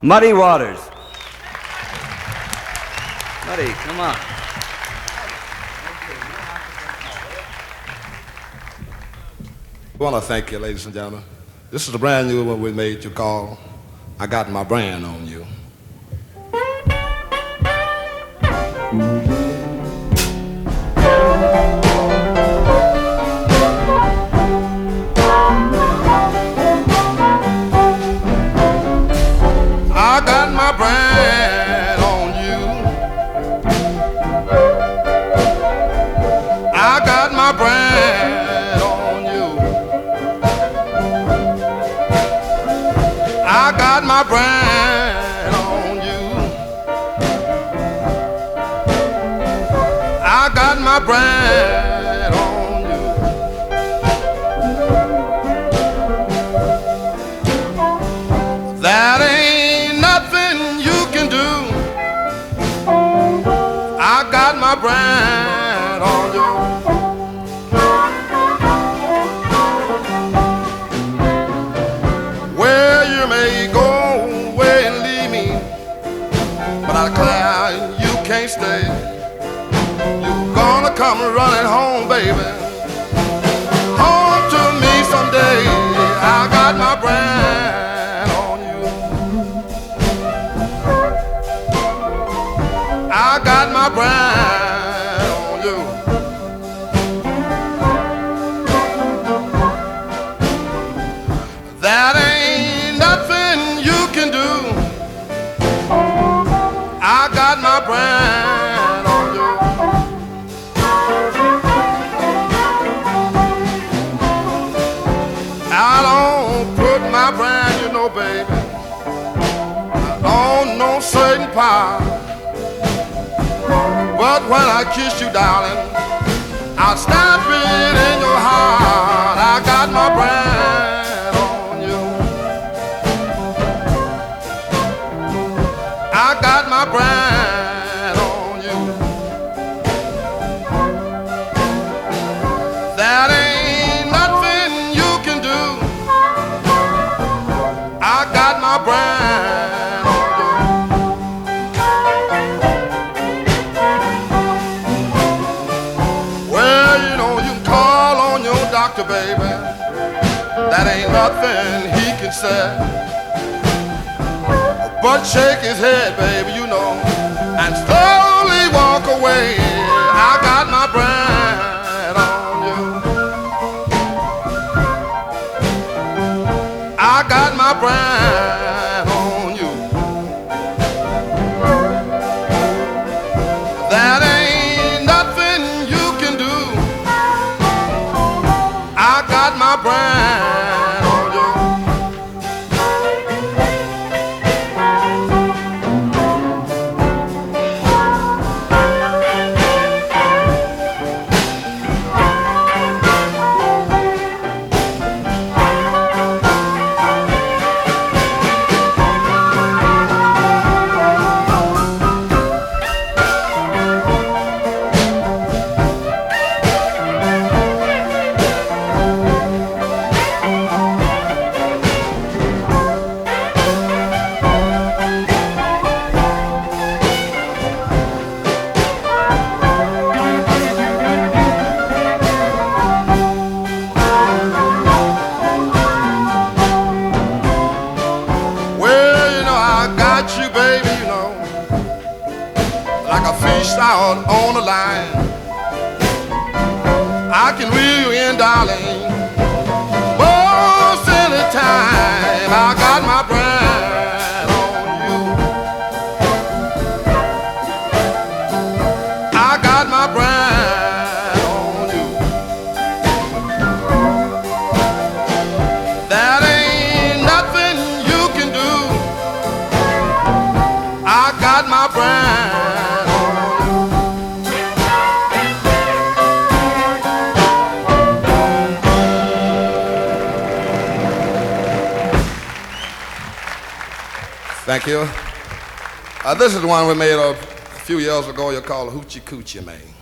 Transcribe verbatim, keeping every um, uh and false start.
Muddy Waters. Muddy, come on. I want to thank you, ladies and gentlemen. This is a brand new one we made you call I Got My Brand on You. I got my brand on you. I got my brand on you. I got my brand on you. I got my brand on you. That ain't nothing you can do. I got my brand on you. Where you may go away and leave me, but I declare you can't stay. You're gonna come running home, baby, home to me someday. I got my brand on you. I got my brand on you. That ain't nothing you can do. I got my brand on you. I don't put my brand, you know, baby, on no certain power. But when I kiss you, darling, I'll stamp it in your heart. I got my brand on you. I got my brand on you. That ain't nothing you can do. I got my brand on you. Well, you know, you can call on your doctor, baby. That ain't nothing he can say. But shake his head, baby, you know, and slowly walk away. I got my brand on you. I got my brand on you. That ain't nothing you can do. I got my brand on you. You, baby, you know, like a fish out on the line. I can reel you in, darling, most any time. I got my brand on you. I got my brand on you. That ain't nothing you can do. I got my brand on you. Thank you. Uh, this is the one we made a few years ago. You call Hoochie Coochie Man.